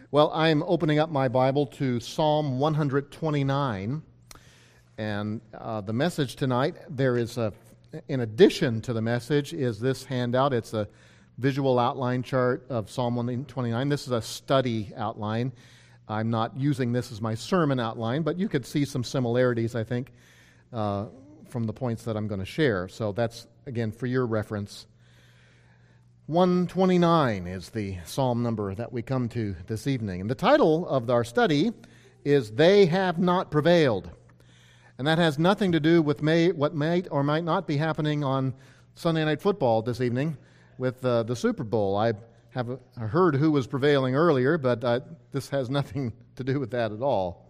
Well, I'm opening up my Bible to Psalm 129, and the message tonight, in addition to the message, is this handout. It's a visual outline chart of Psalm 129. This is a study outline. I'm not using this as my sermon outline, but you could see some similarities, I think, from the points that I'm going to share. So that's, again, for your reference. 129 is the psalm number that we come to this evening. And the title of our study is They Have Not Prevailed. And that has nothing to do with what might or might not be happening on Sunday Night Football this evening with the Super Bowl. I have heard who was prevailing earlier, but this has nothing to do with that at all.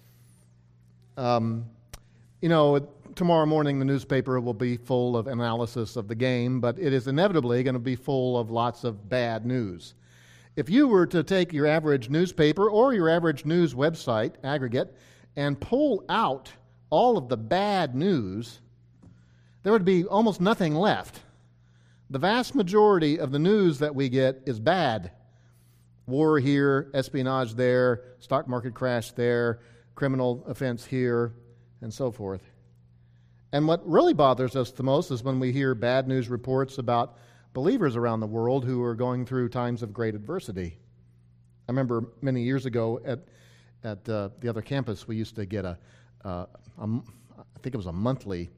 Tomorrow morning the newspaper will be full of analysis of the game, but it is inevitably going to be full of lots of bad news. If you were to take your average newspaper or your average news website aggregate and pull out all of the bad news, there would be almost nothing left. The vast majority of the news that we get is bad. War here, espionage there, stock market crash there, criminal offense here, and so forth. And what really bothers us the most is when we hear bad news reports about believers around the world who are going through times of great adversity. I remember many years ago at the other campus, we used to get I think it was a monthly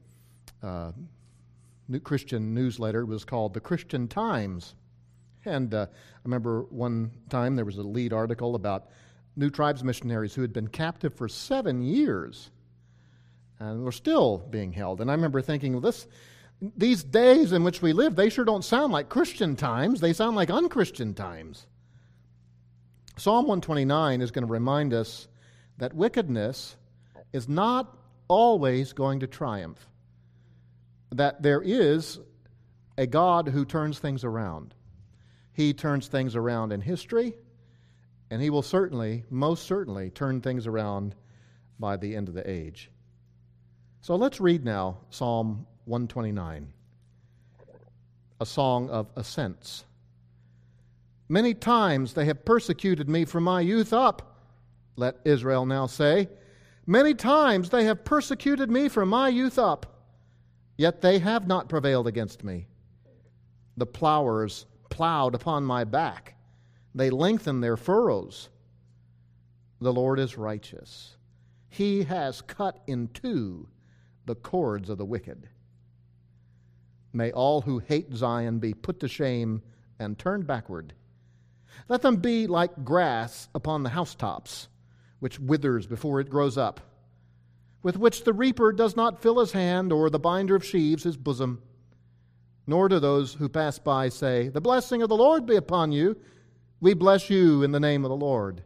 new Christian newsletter. It was called The Christian Times. And I remember one time there was a lead article about New Tribes missionaries who had been captive for 7 years and were still being held. And I remember thinking, these days in which we live, they sure don't sound like Christian times. They sound like unchristian times. Psalm 129 is going to remind us that wickedness is not always going to triumph, that there is a God who turns things around. He turns things around in history, and He will most certainly, turn things around by the end of the age. So let's read now Psalm 129, a song of ascents. Many times they have persecuted me from my youth up, let Israel now say. Many times they have persecuted me from my youth up, yet they have not prevailed against me. The plowers plowed upon my back. They lengthened their furrows. The Lord is righteous. He has cut in two the cords of the wicked. May all who hate Zion be put to shame and turned backward. Let them be like grass upon the housetops, which withers before it grows up, with which the reaper does not fill his hand, or the binder of sheaves his bosom. Nor do those who pass by say, The blessing of the Lord be upon you. We bless you in the name of the Lord.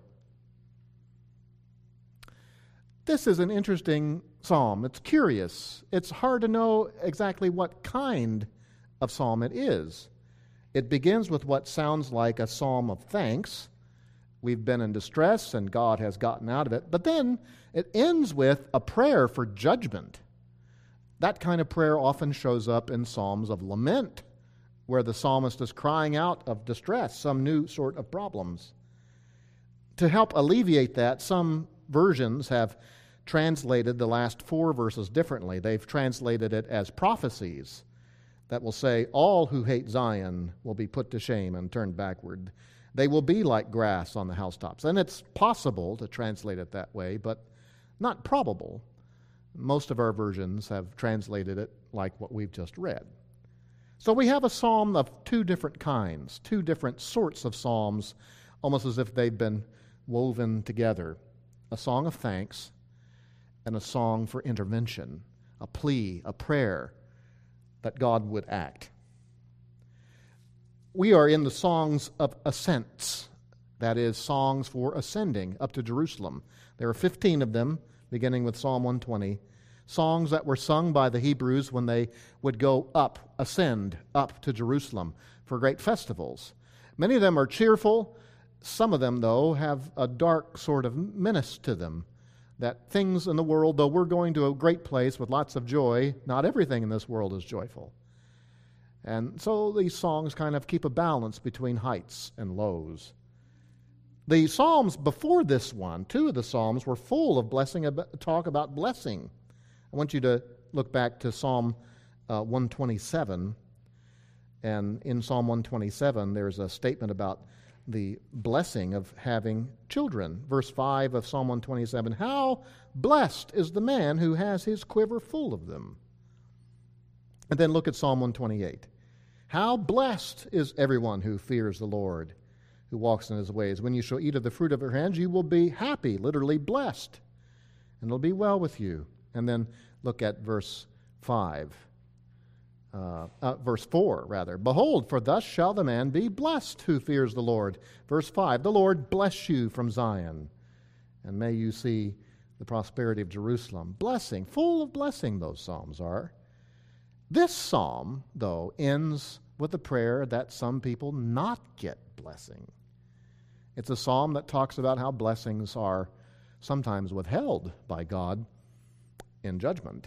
This is an interesting psalm. It's curious. It's hard to know exactly what kind of psalm it is. It begins with what sounds like a psalm of thanks. We've been in distress and God has gotten out of it. But then it ends with a prayer for judgment. That kind of prayer often shows up in psalms of lament, where the psalmist is crying out of distress, some new sort of problems. To help alleviate that, some versions have translated the last 4 verses differently. They've translated it as prophecies that will say, all who hate Zion will be put to shame and turned backward. They will be like grass on the housetops. And it's possible to translate it that way, but not probable. Most of our versions have translated it like what we've just read. So we have a psalm of 2 different kinds, 2 different sorts of psalms, almost as if they've been woven together. A song of thanks and a song for intervention, a plea, a prayer that God would act. We are in the songs of ascents, that is, songs for ascending up to Jerusalem. There are 15 of them, beginning with Psalm 120, songs that were sung by the Hebrews when they would go up, ascend up to Jerusalem for great festivals. Many of them are cheerful. Some of them, though, have a dark sort of menace to them, that things in the world, though we're going to a great place with lots of joy, not everything in this world is joyful. And so these songs kind of keep a balance between heights and lows. The Psalms before this one, two of the Psalms, were full of talk about blessing. I want you to look back to Psalm 127. And in Psalm 127, there's a statement about the blessing of having children. Verse 5 of Psalm 127, how blessed is the man who has his quiver full of them. And then look at Psalm 128. How blessed is everyone who fears the Lord, who walks in his ways. When you shall eat of the fruit of your hands, you will be happy, literally blessed, and it'll be well with you. And then look at verse 4, rather. Behold, for thus shall the man be blessed who fears the Lord. Verse 5, the Lord bless you from Zion, and may you see the prosperity of Jerusalem. Blessing, full of blessing those psalms are. This psalm, though, ends with a prayer that some people not get blessing. It's a psalm that talks about how blessings are sometimes withheld by God in judgment.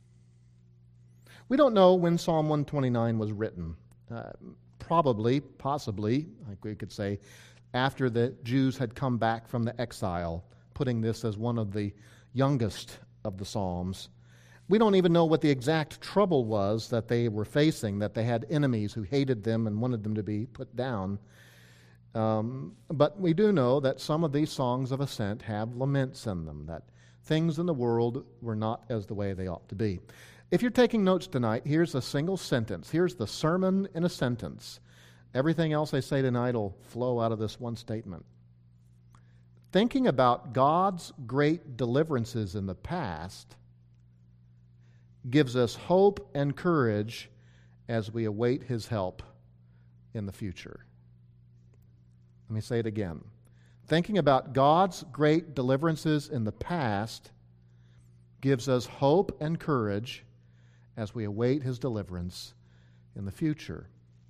We don't know when Psalm 129 was written. Possibly, like we could say, after the Jews had come back from the exile, putting this as one of the youngest of the Psalms. We don't even know what the exact trouble was that they were facing, that they had enemies who hated them and wanted them to be put down. But we do know that some of these songs of ascent have laments in them, that things in the world were not as the way they ought to be. If you're taking notes tonight, here's a single sentence. Here's the sermon in a sentence. Everything else I say tonight will flow out of this one statement. Thinking about God's great deliverances in the past gives us hope and courage as we await His help in the future. Let me say it again. Thinking about God's great deliverances in the past gives us hope and courage as we await His deliverance in the future.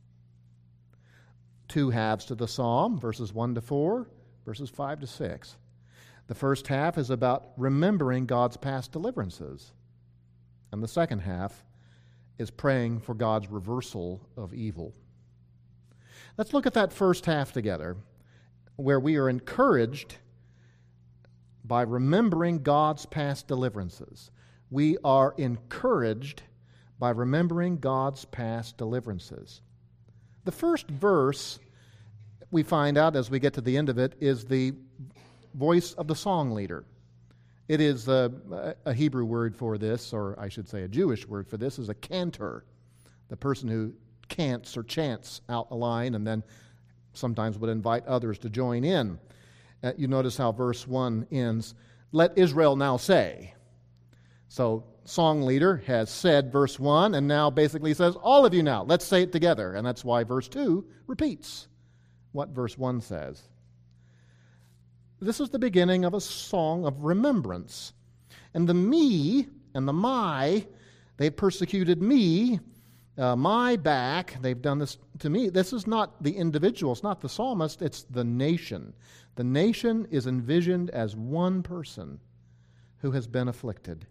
Two halves to the psalm, verses 1 to 4, verses 5 to 6. The first half is about remembering God's past deliverances. And the second half is praying for God's reversal of evil. Let's look at that first half together, where we are encouraged by remembering God's past deliverances. We are encouraged by remembering God's past deliverances. The first verse, we find out as we get to the end of it, is the voice of the song leader. It is a Hebrew word for this, or I should say a Jewish word for this, is a cantor, the person who cants or chants out a line and then sometimes would invite others to join in. You notice how verse 1 ends, let Israel now say. So song leader has said verse 1 and now basically says, all of you now, let's say it together. And that's why verse 2 repeats what verse 1 says. This is the beginning of a song of remembrance. And the me and the my, they persecuted me, my back, they've done this to me. This is not the individual, it's not the psalmist, it's the nation. The nation is envisioned as one person who has been afflicted.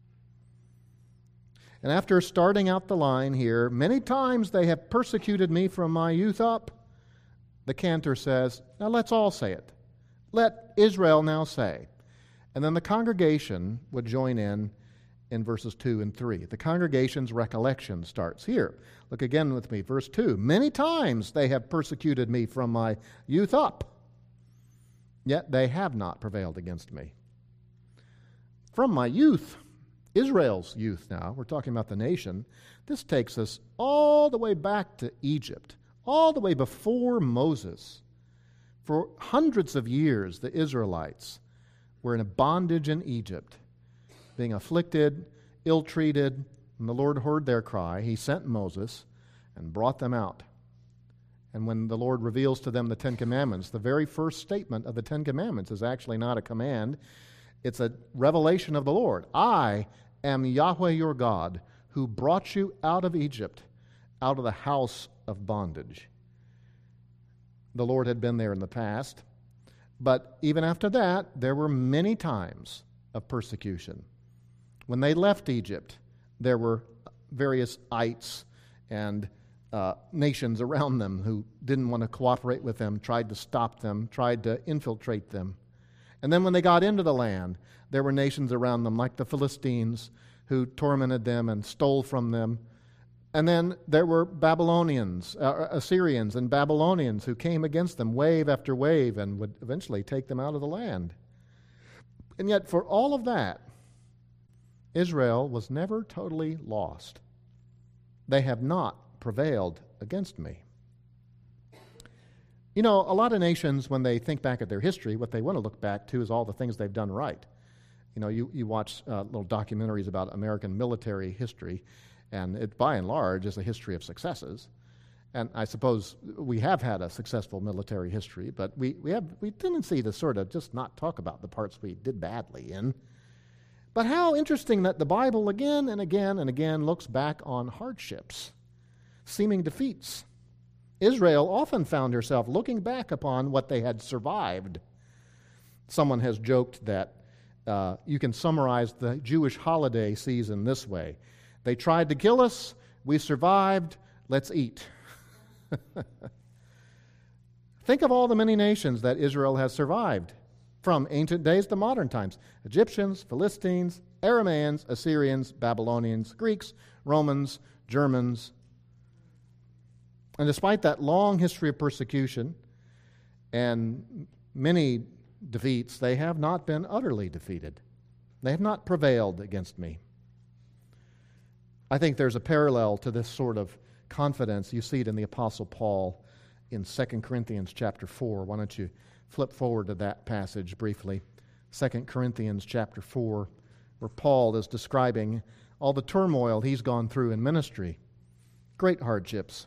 And after starting out the line here, many times they have persecuted me from my youth up, the cantor says, now let's all say it. Let Israel now say. And then the congregation would join in verses 2 and 3. The congregation's recollection starts here. Look again with me, verse 2. Many times they have persecuted me from my youth up, yet they have not prevailed against me. From my youth, Israel's youth now, we're talking about the nation, this takes us all the way back to Egypt, all the way before Moses. For hundreds of years, the Israelites were in a bondage in Egypt, being afflicted, ill-treated, and the Lord heard their cry. He sent Moses and brought them out. And when the Lord reveals to them the Ten Commandments, the very first statement of the Ten Commandments is actually not a command. It's a revelation of the Lord. I am Yahweh your God, who brought you out of Egypt, out of the house of bondage. The Lord had been there in the past, but even after that, there were many times of persecution. When they left Egypt, there were various ites and nations around them who didn't want to cooperate with them, tried to stop them, tried to infiltrate them. And then when they got into the land, there were nations around them like the Philistines who tormented them and stole from them. And then there were Assyrians and Babylonians who came against them wave after wave and would eventually take them out of the land. And yet for all of that, Israel was never totally lost. They have not prevailed against me. You know, a lot of nations, when they think back at their history, what they want to look back to is all the things they've done right. You know, you watch little documentaries about American military history, and it, by and large, is a history of successes. And I suppose we have had a successful military history, but we have a tendency to sort of just not talk about the parts we did badly in. But how interesting that the Bible again and again and again looks back on hardships, seeming defeats. Israel often found herself looking back upon what they had survived. Someone has joked that you can summarize the Jewish holiday season this way. They tried to kill us, we survived, let's eat. Think of all the many nations that Israel has survived, from ancient days to modern times. Egyptians, Philistines, Aramaeans, Assyrians, Babylonians, Greeks, Romans, Germans. And despite that long history of persecution and many defeats, they have not been utterly defeated. They have not prevailed against me. I think there's a parallel to this sort of confidence. You see it in the Apostle Paul in 2 Corinthians chapter 4. Why don't you flip forward to that passage briefly. 2 Corinthians chapter 4, where Paul is describing all the turmoil he's gone through in ministry. Great hardships.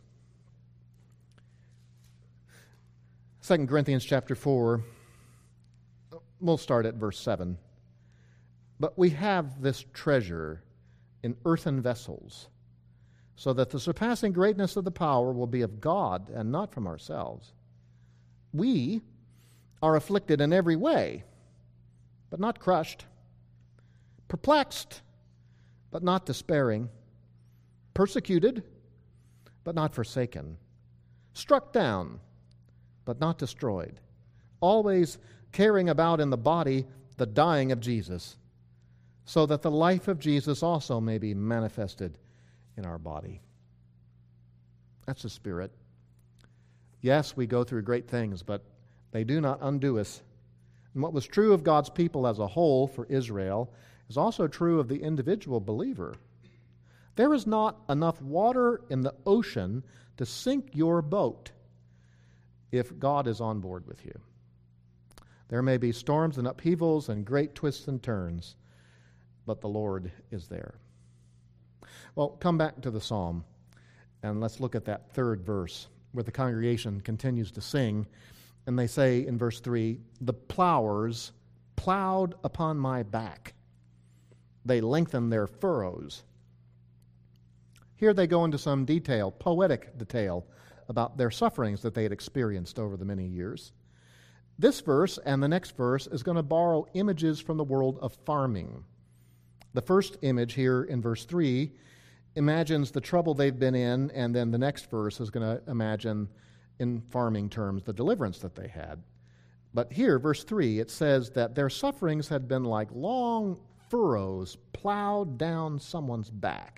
2 Corinthians chapter 4, we'll start at verse 7. But we have this treasure in earthen vessels, so that the surpassing greatness of the power will be of God and not from ourselves. We are afflicted in every way, but not crushed, perplexed, but not despairing, persecuted, but not forsaken, struck down, but not destroyed, always carrying about in the body the dying of Jesus, so that the life of Jesus also may be manifested in our body. That's the Spirit. Yes, we go through great things, but they do not undo us. And what was true of God's people as a whole for Israel is also true of the individual believer. There is not enough water in the ocean to sink your boat if God is on board with you. There may be storms and upheavals and great twists and turns, but the Lord is there. Well, come back to the psalm, and let's look at that third verse where the congregation continues to sing, and they say in verse 3, "The plowers plowed upon my back. They lengthened their furrows." Here they go into some detail, poetic detail, about their sufferings that they had experienced over the many years. This verse and the next verse is going to borrow images from the world of farming. The first image here in verse 3 imagines the trouble they've been in, and then the next verse is going to imagine, in farming terms, the deliverance that they had. But here, verse 3, it says that their sufferings had been like long furrows plowed down someone's back.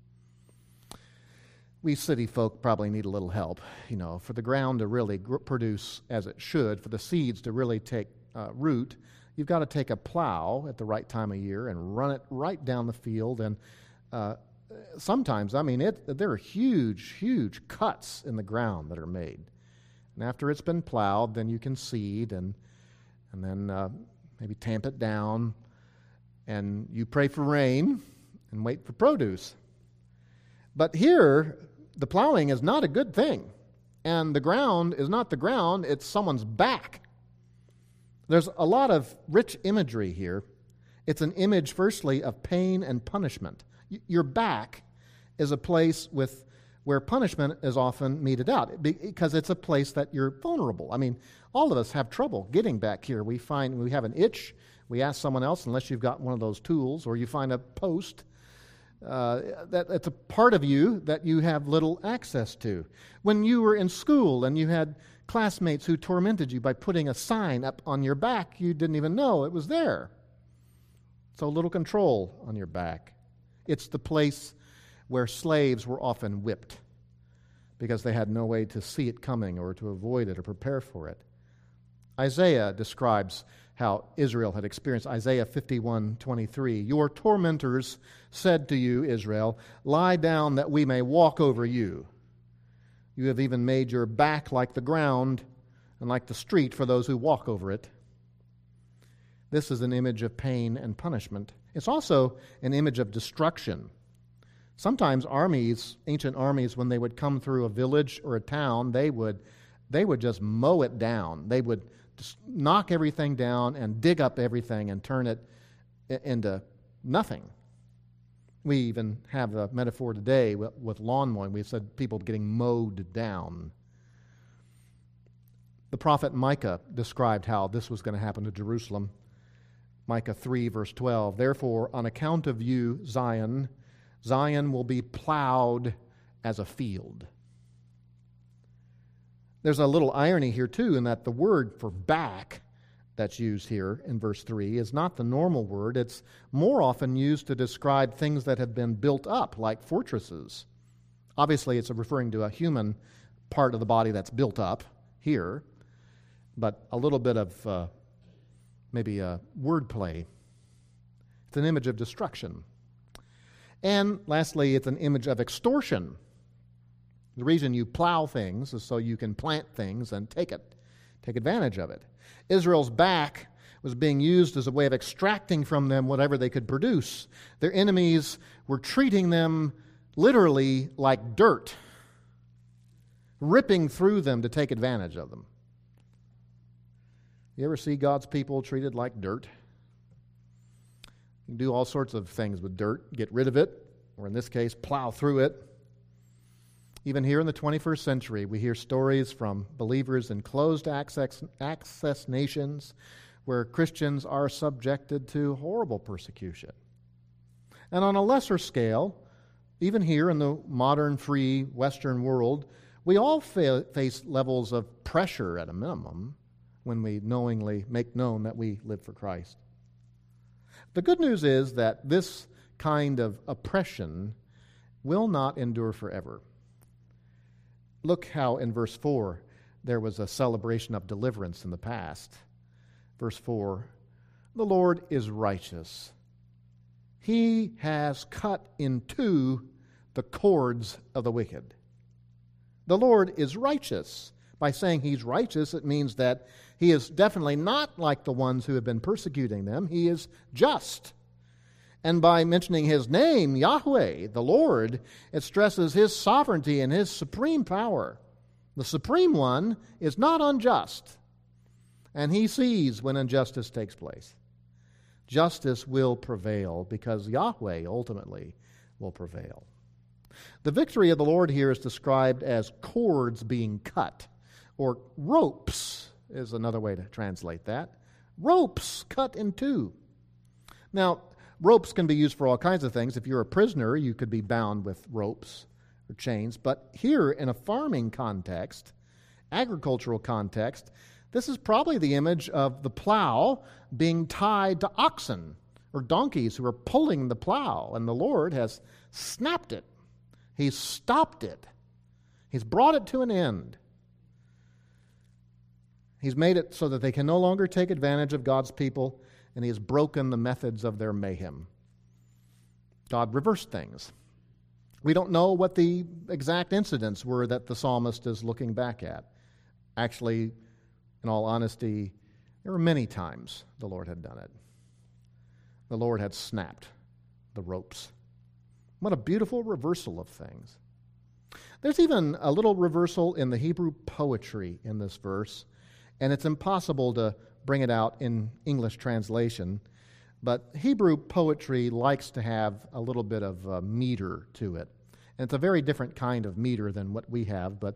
We city folk probably need a little help, for the ground to really produce as it should, for the seeds to really take root. You've got to take a plow at the right time of year and run it right down the field. And sometimes, there are huge, huge cuts in the ground that are made. And after it's been plowed, then you can seed and then maybe tamp it down. And you pray for rain and wait for produce. But here, the plowing is not a good thing. And the ground is not the ground, it's someone's back. There's a lot of rich imagery here. It's an image, firstly, of pain and punishment. Your back is a place where punishment is often meted out, because it's a place that you're vulnerable. All of us have trouble getting back here. We find we have an itch. We ask someone else, unless you've got one of those tools, or you find a post That's a part of you that you have little access to. When you were in school and you had classmates who tormented you by putting a sign up on your back, you didn't even know it was there. So little control on your back. It's the place where slaves were often whipped because they had no way to see it coming or to avoid it or prepare for it. Isaiah describes how Israel had experienced. Isaiah 51:23. Your tormentors said to you, Israel, lie down that we may walk over you. You have even made your back like the ground and like the street for those who walk over it. This is an image of pain and punishment. It's also an image of destruction. Sometimes armies, ancient armies, when they would come through a village or a town, they would just mow it down. They would just knock everything down and dig up everything and turn it into nothing. We even have a metaphor today with lawn mowing. We said people getting mowed down. The prophet Micah described how this was going to happen to Jerusalem. Micah 3, verse 12. Therefore, on account of you, Zion will be plowed as a field. There's a little irony here, too, in that the word for back that's used here in verse 3 is not the normal word. It's more often used to describe things that have been built up, like fortresses. Obviously, it's referring to a human part of the body that's built up here, but a little bit of maybe a wordplay. It's an image of destruction. And lastly, it's an image of extortion. The reason you plow things is so you can plant things and take advantage of it. Israel's back was being used as a way of extracting from them whatever they could produce. Their enemies were treating them literally like dirt, ripping through them to take advantage of them. You ever see God's people treated like dirt? You can do all sorts of things with dirt, get rid of it, or in this case, plow through it. Even here in the 21st century, we hear stories from believers in closed access nations where Christians are subjected to horrible persecution. And on a lesser scale, even here in the modern, free, Western world, we all face levels of pressure at a minimum when we knowingly make known that we live for Christ. The good news is that this kind of oppression will not endure forever. Look how in verse 4 there was a celebration of deliverance in the past. Verse 4, the Lord is righteous. He has cut in two the cords of the wicked. The Lord is righteous. By saying He's righteous, it means that He is definitely not like the ones who have been persecuting them. He is just. And by mentioning His name, Yahweh, the Lord, it stresses His sovereignty and His supreme power. The Supreme One is not unjust, and He sees when injustice takes place. Justice will prevail because Yahweh ultimately will prevail. The victory of the Lord here is described as cords being cut, or ropes is another way to translate that. Ropes cut in two. Now, ropes can be used for all kinds of things. If you're a prisoner, you could be bound with ropes or chains. But here, in a farming context, agricultural context, this is probably the image of the plow being tied to oxen or donkeys who are pulling the plow. And the Lord has snapped it. He's stopped it. He's brought it to an end. He's made it so that they can no longer take advantage of God's people, and He has broken the methods of their mayhem. God reversed things. We don't know what the exact incidents were that the psalmist is looking back at. Actually, in all honesty, there were many times the Lord had done it. The Lord had snapped the ropes. What a beautiful reversal of things. There's even a little reversal in the Hebrew poetry in this verse, and it's impossible to bring it out in English translation, but Hebrew poetry likes to have a little bit of meter to it. And it's a very different kind of meter than what we have, but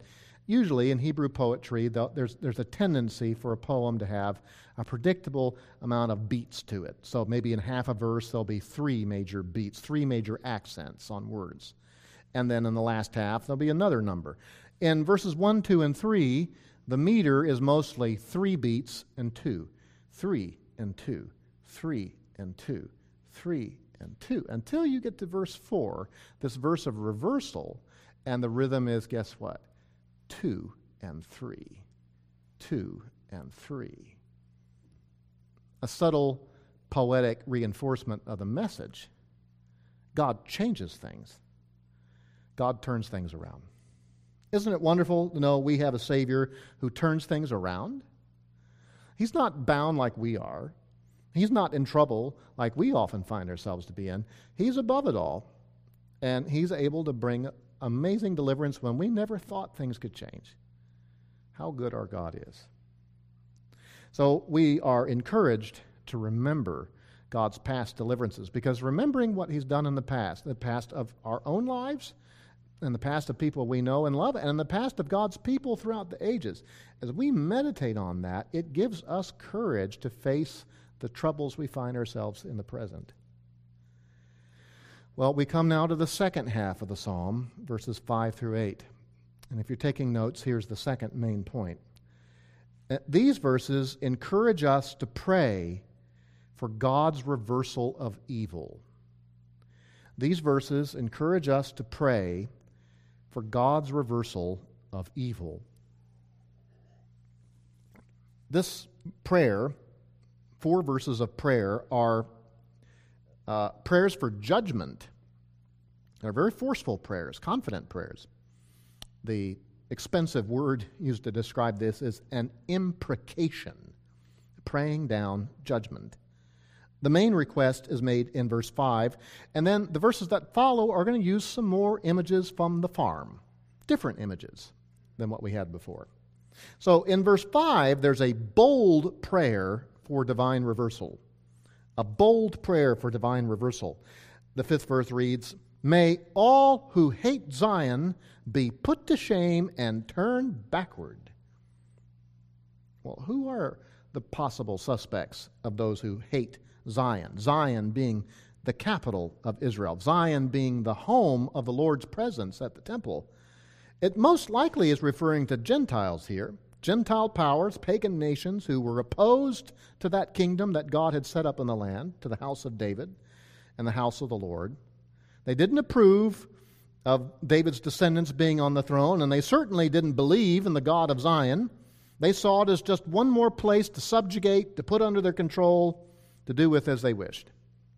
Usually in Hebrew poetry, there's a tendency for a poem to have a predictable amount of beats to it. So maybe in half a verse, there'll be 3 major beats, 3 major accents on words. And then in the last half, there'll be another number. In verses 1, 2, and 3, the meter is mostly 3 beats and 2. 3 and 2. 3 and 2. 3 and 2. Until you get to verse 4, this verse of reversal, and the rhythm is, guess what? 2 and 3. 2 and 3. A subtle poetic reinforcement of the message. God changes things. God turns things around. Isn't it wonderful to know we have a Savior who turns things around? He's not bound like we are. He's not in trouble like we often find ourselves to be in. He's above it all, and He's able to bring amazing deliverance when we never thought things could change. How good our God is. So we are encouraged to remember God's past deliverances, because remembering what He's done in the past of our own lives, in the past of people we know and love, and in the past of God's people throughout the ages, as we meditate on that, it gives us courage to face the troubles we find ourselves in the present. Well, we come now to the second half of the psalm, verses 5 through 8. And if you're taking notes, here's the second main point. These verses encourage us to pray for God's reversal of evil. These verses encourage us to pray for God's reversal of evil. This prayer, 4 verses of prayer, are prayers for judgment. They're very forceful prayers, confident prayers. The expensive word used to describe this is an imprecation, praying down judgment. The main request is made in verse 5, and then the verses that follow are going to use some more images from the farm, different images than what we had before. So in verse 5, there's a bold prayer for divine reversal. A bold prayer for divine reversal. The 5th verse reads, "May all who hate Zion be put to shame and turn backward." Well, who are the possible suspects of those who hate Zion? Zion being the capital of Israel. Zion being the home of the Lord's presence at the temple. It most likely is referring to Gentiles here. Gentile powers, pagan nations who were opposed to that kingdom that God had set up in the land, to the house of David and the house of the Lord. They didn't approve of David's descendants being on the throne, and they certainly didn't believe in the God of Zion. They saw it as just one more place to subjugate, to put under their control, to do with as they wished.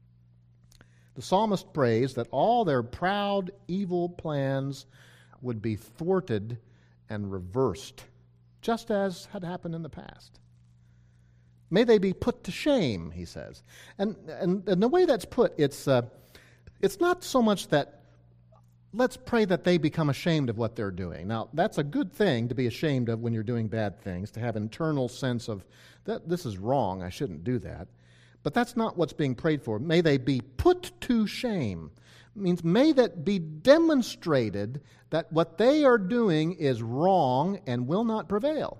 The psalmist prays that all their proud, evil plans would be thwarted and reversed, just as had happened in the past. May they be put to shame, he says. And the way that's put, it's not so much that let's pray that they become ashamed of what they're doing. Now, that's a good thing to be ashamed of when you're doing bad things, to have an internal sense of that this is wrong, I shouldn't do that. But that's not what's being prayed for. May they be put to shame. It means may that be demonstrated that what they are doing is wrong and will not prevail.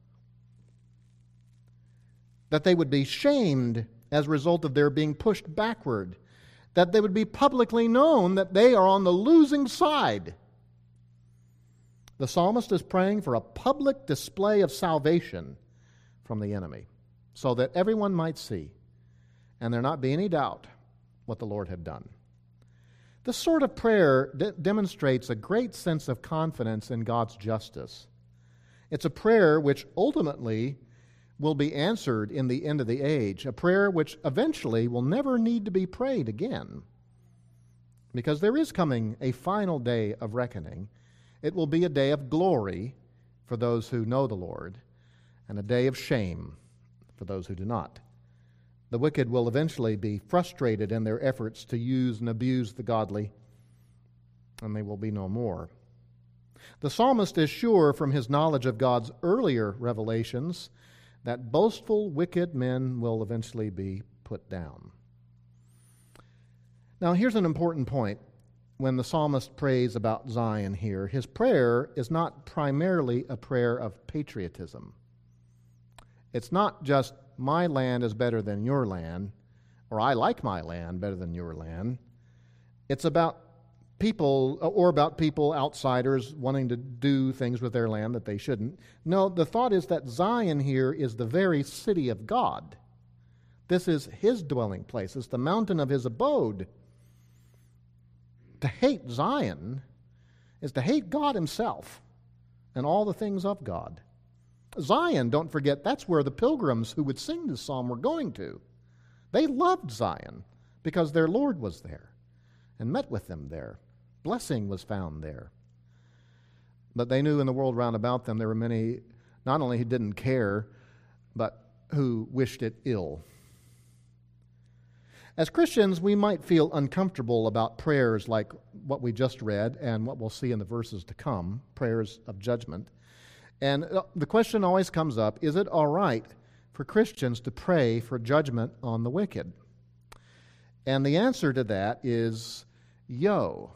That they would be shamed as a result of their being pushed backward. That they would be publicly known that they are on the losing side. The psalmist is praying for a public display of salvation from the enemy, so that everyone might see, and there not be any doubt what the Lord had done. This sort of prayer demonstrates a great sense of confidence in God's justice. It's a prayer which ultimately will be answered in the end of the age, a prayer which eventually will never need to be prayed again. Because there is coming a final day of reckoning. It will be a day of glory for those who know the Lord, and a day of shame for those who do not. The wicked will eventually be frustrated in their efforts to use and abuse the godly, and they will be no more. The psalmist is sure from his knowledge of God's earlier revelations that boastful, wicked men will eventually be put down. Now, here's an important point. when the psalmist prays about Zion here, his prayer is not primarily a prayer of patriotism. It's not just, my land is better than your land, or I like my land better than your land. It's about people, or about people, outsiders, wanting to do things with their land that they shouldn't. No, the thought is that Zion here is the very city of God. This is his dwelling place. It's the mountain of his abode. To hate Zion is to hate God himself and all the things of God. Zion, don't forget, that's where the pilgrims who would sing this psalm were going to. They loved Zion because their Lord was there and met with them there. Blessing was found there. But they knew in the world round about them there were many, not only who didn't care, but who wished it ill. As Christians, we might feel uncomfortable about prayers like what we just read and what we'll see in the verses to come, prayers of judgment. And the question always comes up, is it all right for Christians to pray for judgment on the wicked? And the answer to that is yo.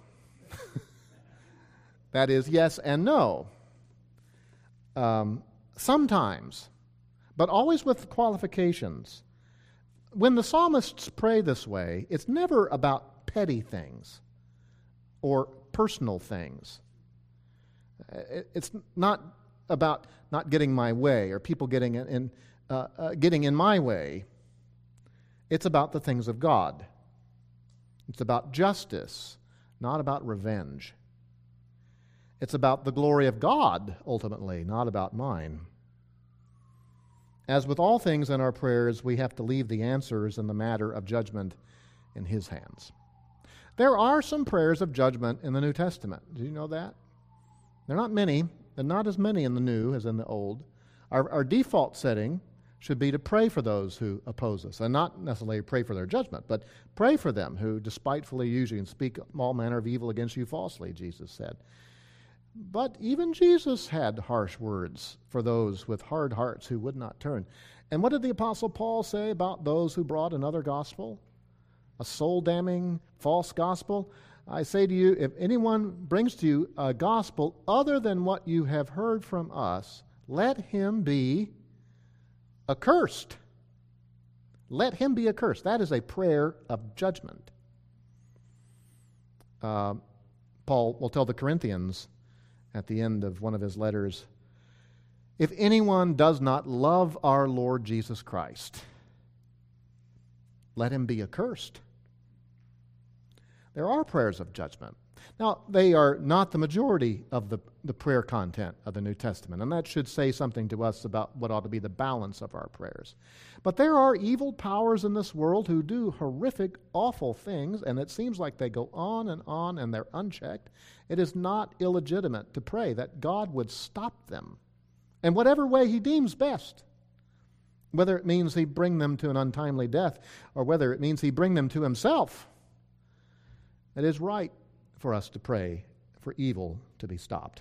That is yes and no. Sometimes, but always with qualifications. When the psalmists pray this way, it's never about petty things or personal things. It's not about not getting my way or people getting in my way. It's about the things of God. It's about justice, not about revenge. It's about the glory of God, ultimately, not about mine. As with all things in our prayers, we have to leave the answers in the matter of judgment in his hands. There are some prayers of judgment in the New Testament. Do you know that? They're not many, and not as many in the New as in the Old. Our default setting should be to pray for those who oppose us, and not necessarily pray for their judgment, but pray for them who despitefully use you and speak all manner of evil against you falsely, Jesus said. But even Jesus had harsh words for those with hard hearts who would not turn. And what did the Apostle Paul say about those who brought another gospel? A soul-damning false gospel? I say to you, if anyone brings to you a gospel other than what you have heard from us, let him be accursed. Let him be accursed. That is a prayer of judgment. Paul will tell the Corinthians at the end of one of his letters, if anyone does not love our Lord Jesus Christ, let him be accursed. There are prayers of judgment. Now, they are not the majority of the prayer content of the New Testament, and that should say something to us about what ought to be the balance of our prayers. But there are evil powers in this world who do horrific, awful things, and it seems like they go on, and they're unchecked. It is not illegitimate to pray that God would stop them in whatever way he deems best, whether it means he bring them to an untimely death or whether it means he bring them to himself. It is right for us to pray for evil to be stopped.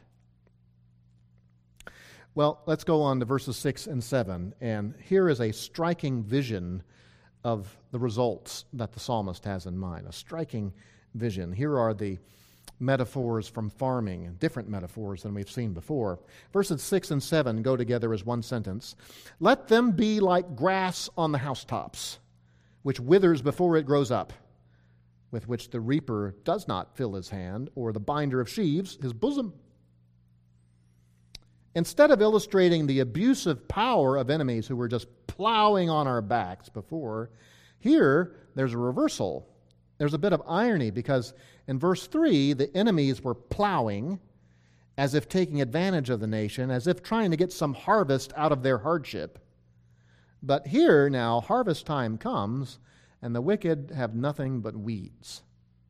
Well, let's go on to verses 6 and 7, and here is a striking vision of the results that the psalmist has in mind, a striking vision. Here are the metaphors from farming, different metaphors than we've seen before. Verses 6 and 7 go together as one sentence. Let them be like grass on the housetops, which withers before it grows up, with which the reaper does not fill his hand, or the binder of sheaves his bosom. Instead of illustrating the abusive power of enemies who were just plowing on our backs before, here there's a reversal. There's a bit of irony because in verse 3, the enemies were plowing as if taking advantage of the nation, as if trying to get some harvest out of their hardship. But here now, harvest time comes, and the wicked have nothing but weeds.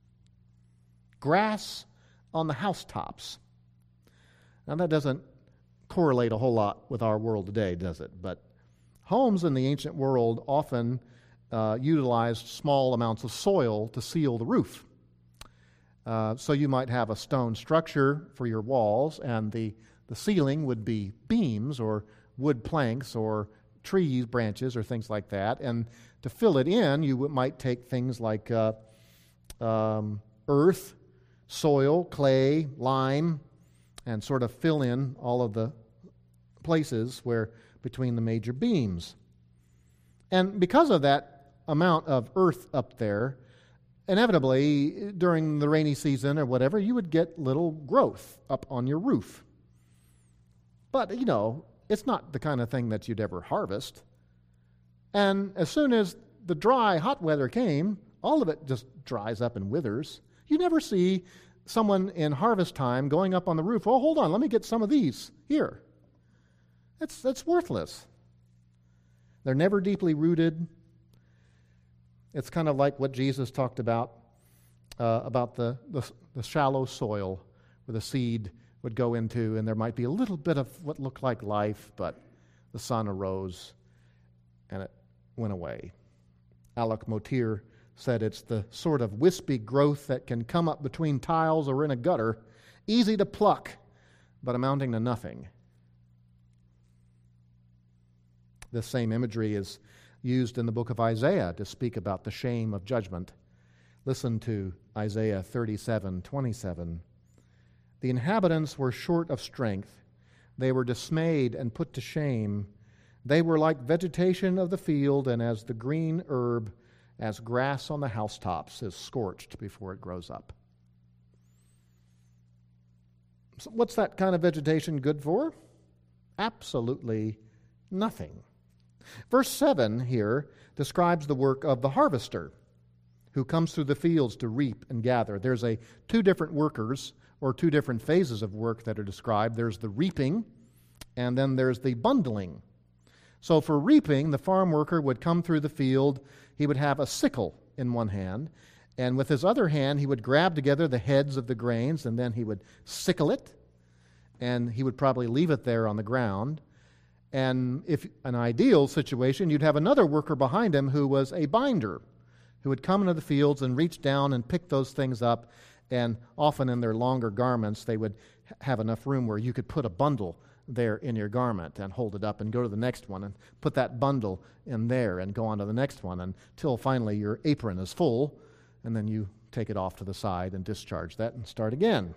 Grass on the housetops. Now that doesn't correlate a whole lot with our world today, does it? But homes in the ancient world often utilized small amounts of soil to seal the roof. So you might have a stone structure for your walls, and the ceiling would be beams or wood planks or trees, branches, or things like that. And to fill it in, you might take things like earth, soil, clay, lime, and sort of fill in all of the places where between the major beams. And because of that amount of earth up there, inevitably during the rainy season or whatever, you would get little growth up on your roof. But, it's not the kind of thing that you'd ever harvest. And as soon as the dry, hot weather came, all of it just dries up and withers. You never see someone in harvest time going up on the roof, oh, hold on, let me get some of these here. That's worthless. They're never deeply rooted. It's kind of like what Jesus talked about the shallow soil where the seed would go into, and there might be a little bit of what looked like life, but the sun arose and it went away. Alec Motir said it's the sort of wispy growth that can come up between tiles or in a gutter, easy to pluck, but amounting to nothing. This same imagery is used in the book of Isaiah to speak about the shame of judgment. Listen to Isaiah 37:27. The inhabitants were short of strength. They were dismayed and put to shame. They were like vegetation of the field, and as the green herb, as grass on the housetops is scorched before it grows up. So what's that kind of vegetation good for? Absolutely nothing. Verse 7 here describes the work of the harvester who comes through the fields to reap and gather. There's two different workers, or two different phases of work that are described. There's the reaping, and then there's the bundling. So for reaping, the farm worker would come through the field. He would have a sickle in one hand, and with his other hand, he would grab together the heads of the grains, and then he would sickle it, and he would probably leave it there on the ground. And if an ideal situation, you'd have another worker behind him who was a binder, who would come into the fields and reach down and pick those things up, and often in their longer garments, they would have enough room where you could put a bundle there in your garment and hold it up and go to the next one and put that bundle in there and go on to the next one until finally your apron is full, and then you take it off to the side and discharge that and start again.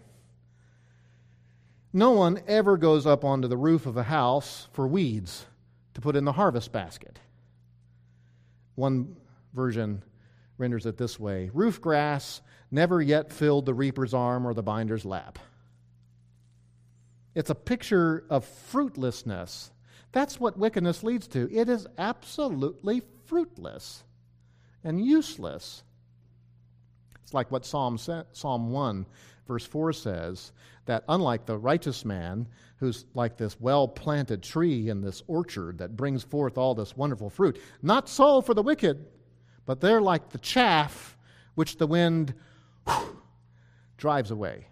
No one ever goes up onto the roof of a house for weeds to put in the harvest basket. One version renders it this way: roof grass never yet filled the reaper's arm or the binder's lap. It's a picture of fruitlessness. That's what wickedness leads to. It is absolutely fruitless and useless. It's like what Psalm 1, verse 4 says, that unlike the righteous man, who's like this well-planted tree in this orchard that brings forth all this wonderful fruit, not so for the wicked, but they're like the chaff which the wind drives away.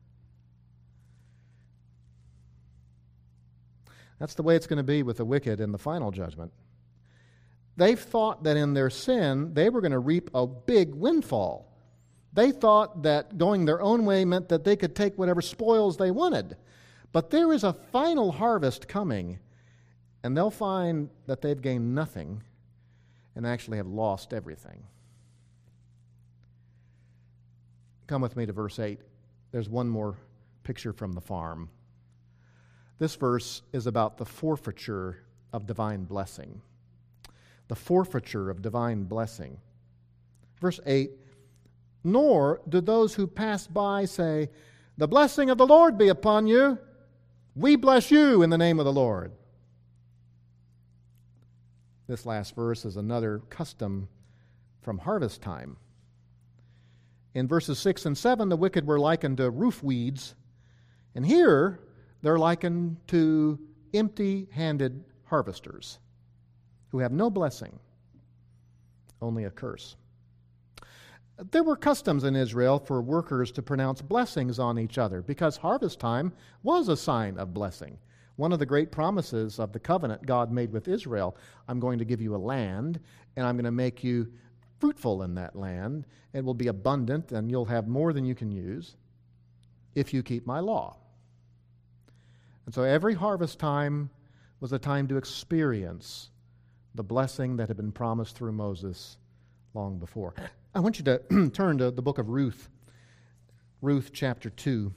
That's the way it's going to be with the wicked in the final judgment. They've thought that in their sin, they were going to reap a big windfall. They thought that going their own way meant that they could take whatever spoils they wanted. But there is a final harvest coming, and they'll find that they've gained nothing and actually have lost everything. Come with me to verse 8. There's one more picture from the farm. This verse is about the forfeiture of divine blessing. The forfeiture of divine blessing. Verse 8, nor do those who pass by say, the blessing of the Lord be upon you. We bless you in the name of the Lord. This last verse is another custom from harvest time. In verses 6 and 7, the wicked were likened to roof weeds, and here they're likened to empty-handed harvesters who have no blessing, only a curse. There were customs in Israel for workers to pronounce blessings on each other because harvest time was a sign of blessing. One of the great promises of the covenant God made with Israel, I'm going to give you a land, and I'm going to make you fruitful in that land. It will be abundant, and you'll have more than you can use if you keep my law. And so every harvest time was a time to experience the blessing that had been promised through Moses long before. I want you to turn to the book of Ruth. Ruth chapter 2.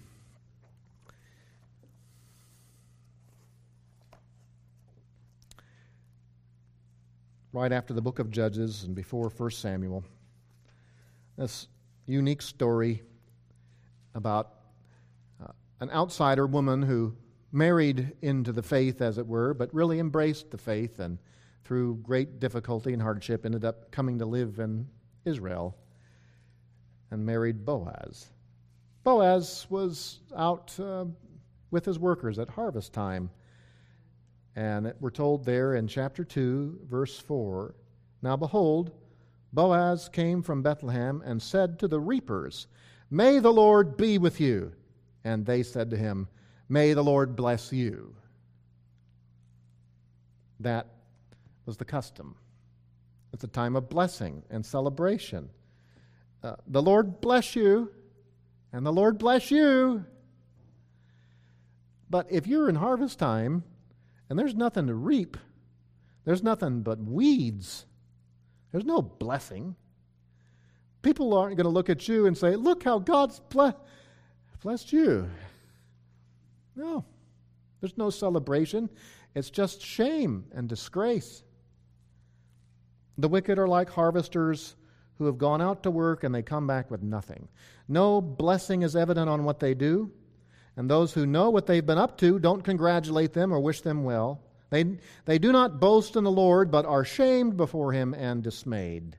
Right after the book of Judges and before 1 Samuel. This unique story about an outsider woman who married into the faith, as it were, but really embraced the faith and through great difficulty and hardship ended up coming to live in Israel and married Boaz. Boaz was out with his workers at harvest time. And we're told there in chapter 2, verse 4, "Now behold, Boaz came from Bethlehem and said to the reapers, 'May the Lord be with you.' And they said to him, 'May the Lord bless you.'" That was the custom. It's a time of blessing and celebration. The Lord bless you, and the Lord bless you. But if you're in harvest time, and there's nothing to reap, there's nothing but weeds, there's no blessing. People aren't going to look at you and say, "Look how God's blessed you." No, there's no celebration. It's just shame and disgrace. The wicked are like harvesters who have gone out to work and they come back with nothing. No blessing is evident on what they do. And those who know what they've been up to don't congratulate them or wish them well. They do not boast in the Lord, but are shamed before Him and dismayed.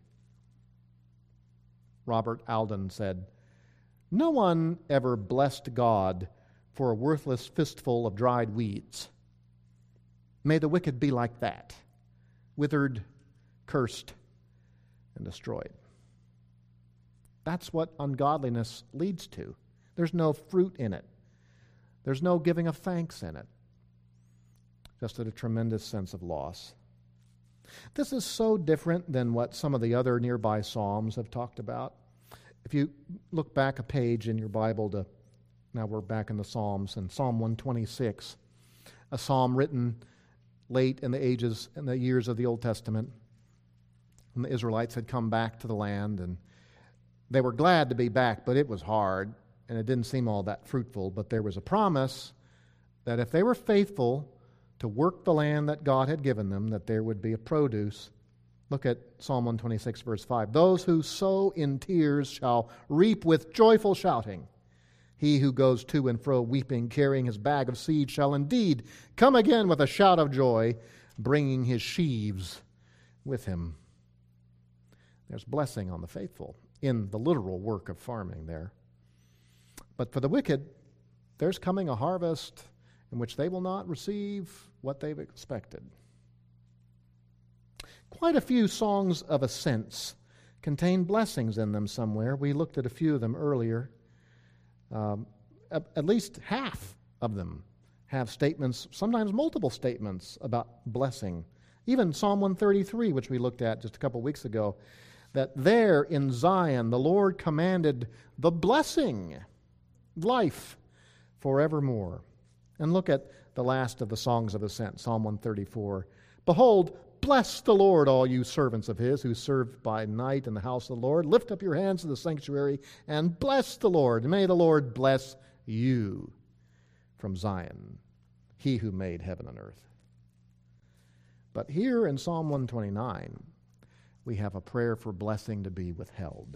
Robert Alden said, "No one ever blessed God for a worthless fistful of dried weeds. May the wicked be like that, withered, cursed, and destroyed." That's what ungodliness leads to. There's no fruit in it. There's no giving of thanks in it. Just a tremendous sense of loss. This is so different than what some of the other nearby Psalms have talked about. If you look back a page in your Bible now we're back in the Psalms, in Psalm 126, a psalm written late in the years of the Old Testament, when the Israelites had come back to the land, and they were glad to be back, but it was hard. And it didn't seem all that fruitful, but there was a promise that if they were faithful to work the land that God had given them, that there would be a produce. Look at Psalm 126, verse 5. "Those who sow in tears shall reap with joyful shouting. He who goes to and fro weeping, carrying his bag of seed, shall indeed come again with a shout of joy, bringing his sheaves with him." There's blessing on the faithful in the literal work of farming there. But for the wicked, there's coming a harvest in which they will not receive what they've expected. Quite a few songs of ascents contain blessings in them somewhere. We looked at a few of them earlier. At least half of them have statements, sometimes multiple statements about blessing. Even Psalm 133, which we looked at just a couple weeks ago, that there in Zion the Lord commanded the blessing, life forevermore. And look at the last of the songs of ascent, Psalm 134. "Behold, bless the Lord, all you servants of His who serve by night in the house of the Lord. Lift up your hands to the sanctuary and bless the Lord. May the Lord bless you from Zion, He who made heaven and earth." But here in Psalm 129, we have a prayer for blessing to be withheld.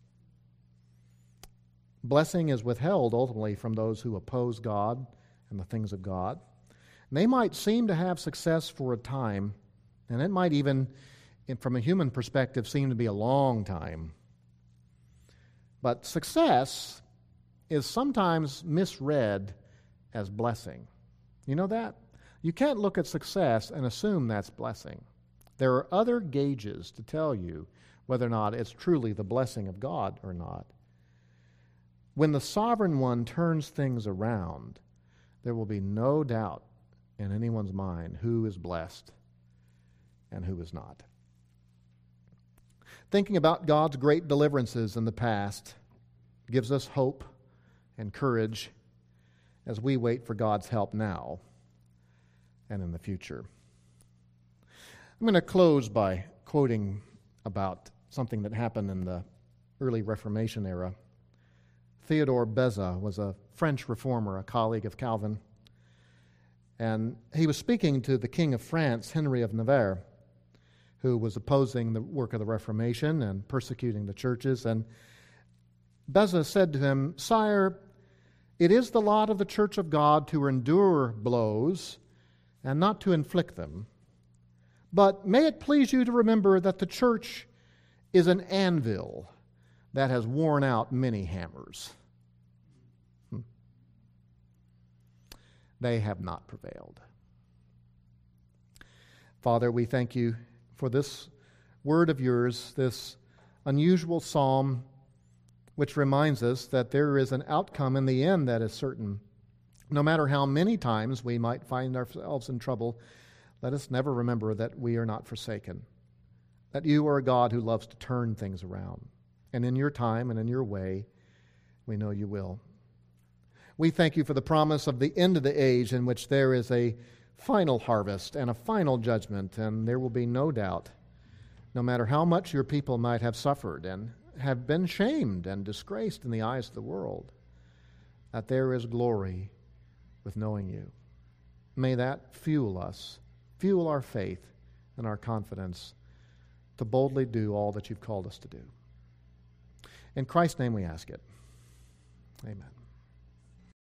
Blessing is withheld ultimately from those who oppose God and the things of God. And they might seem to have success for a time, and it might even, from a human perspective, seem to be a long time. But success is sometimes misread as blessing. You know that? You can't look at success and assume that's blessing. There are other gauges to tell you whether or not it's truly the blessing of God or not. When the Sovereign One turns things around, there will be no doubt in anyone's mind who is blessed and who is not. Thinking about God's great deliverances in the past gives us hope and courage as we wait for God's help now and in the future. I'm going to close by quoting about something that happened in the early Reformation era. Theodore Beza was a French reformer, a colleague of Calvin. And he was speaking to the King of France, Henry of Navarre, who was opposing the work of the Reformation and persecuting the churches. And Beza said to him, "Sire, it is the lot of the Church of God to endure blows and not to inflict them. But may it please you to remember that the church is an anvil that has worn out many hammers." They have not prevailed. Father, we thank you for this word of yours, this unusual psalm, which reminds us that there is an outcome in the end that is certain. No matter how many times we might find ourselves in trouble, let us never remember that we are not forsaken, that you are a God who loves to turn things around. And in your time and in your way, we know you will. We thank you for the promise of the end of the age in which there is a final harvest and a final judgment, and there will be no doubt, no matter how much your people might have suffered and have been shamed and disgraced in the eyes of the world, that there is glory with knowing you. May that fuel us, fuel our faith and our confidence to boldly do all that you've called us to do. In Christ's name we ask it. Amen.